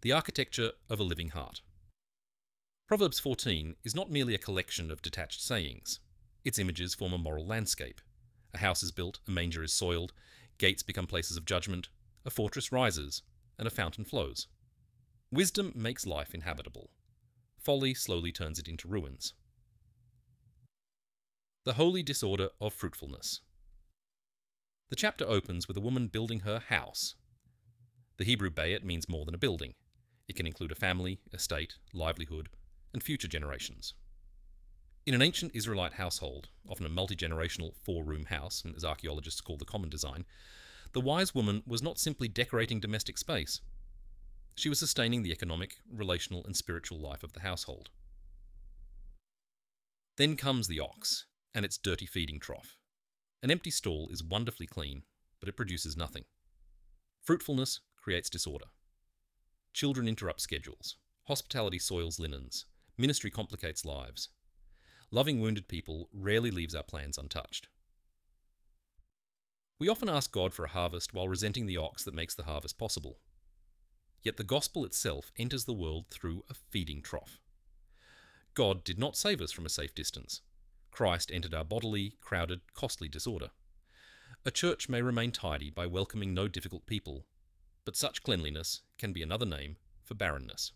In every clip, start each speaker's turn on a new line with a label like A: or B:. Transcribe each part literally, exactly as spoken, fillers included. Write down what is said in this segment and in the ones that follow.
A: The architecture of a living heart. Proverbs fourteen is not merely a collection of detached sayings. Its images form a moral landscape. A house is built, a manger is soiled, gates become places of judgment, a fortress rises, and a fountain flows. Wisdom makes life inhabitable. Folly slowly turns it into ruins. The holy disorder of fruitfulness. The chapter opens with a woman building her house. The Hebrew bayit means more than a building. It can include a family, estate, livelihood, and future generations. In an ancient Israelite household, often a multi-generational four-room house, as archaeologists call the common design, the wise woman was not simply decorating domestic space. She was sustaining the economic, relational, and spiritual life of the household. Then comes the ox and its dirty feeding trough. An empty stall is wonderfully clean, but it produces nothing. Fruitfulness creates disorder. Children interrupt schedules. Hospitality soils linens. Ministry complicates lives. Loving wounded people rarely leaves our plans untouched. We often ask God for a harvest while resenting the ox that makes the harvest possible. Yet the gospel itself enters the world through a feeding trough. God did not save us from a safe distance. Christ entered our bodily, crowded, costly disorder. A church may remain tidy by welcoming no difficult people, but such cleanliness can be another name for barrenness.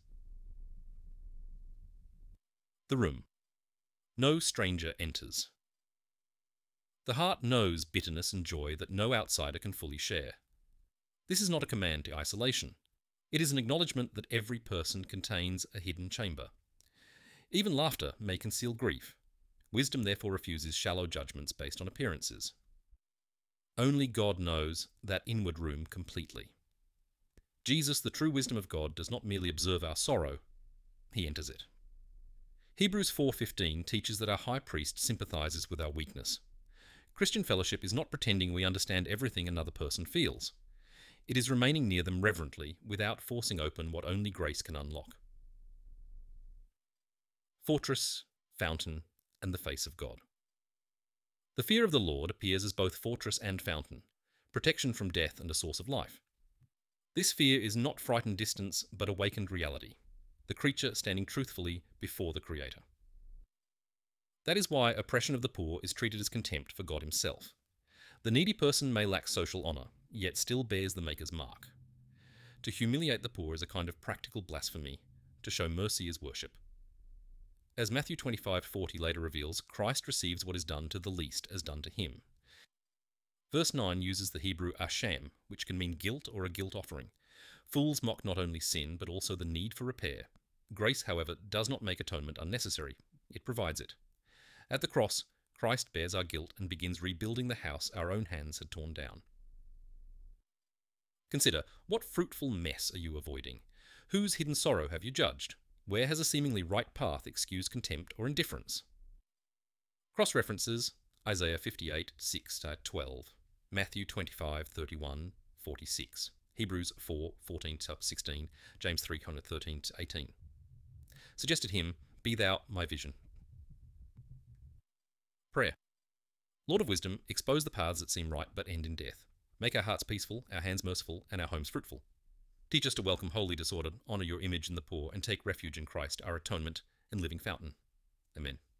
A: The room. No stranger enters. The heart knows bitterness and joy that no outsider can fully share. This is not a command to isolation. It is an acknowledgement that every person contains a hidden chamber. Even laughter may conceal grief. Wisdom therefore refuses shallow judgments based on appearances. Only God knows that inward room completely. Jesus, the true wisdom of God, does not merely observe our sorrow, he enters it. Hebrews four fifteen teaches that our high priest sympathizes with our weakness. Christian fellowship is not pretending we understand everything another person feels. It is remaining near them reverently without forcing open what only grace can unlock. Fortress, fountain, and the face of God. The fear of the Lord appears as both fortress and fountain, protection from death and a source of life. This fear is not frightened distance, but awakened reality, the creature standing truthfully before the Creator. That is why oppression of the poor is treated as contempt for God himself. The needy person may lack social honour, yet still bears the Maker's mark. To humiliate the poor is a kind of practical blasphemy. To show mercy is worship. As Matthew twenty-five forty later reveals, Christ receives what is done to the least as done to him. Verse nine uses the Hebrew asham, which can mean guilt or a guilt offering. Fools mock not only sin, but also the need for repair. Grace, however, does not make atonement unnecessary. It provides it. At the cross, Christ bears our guilt and begins rebuilding the house our own hands had torn down. Consider, what fruitful mess are you avoiding? Whose hidden sorrow have you judged? Where has a seemingly right path excused contempt or indifference? Cross-references: Isaiah fifty-eight six to twelve, Matthew twenty-five thirty-one forty-six, Hebrews four fourteen to sixteen, James three thirteen to eighteen. Suggested hymn: Be Thou My Vision. Prayer. Lord of wisdom, expose the paths that seem right but end in death. Make our hearts peaceful, our hands merciful, and our homes fruitful. Teach us to welcome holy disorder, honour your image in the poor, and take refuge in Christ, our atonement and living fountain. Amen.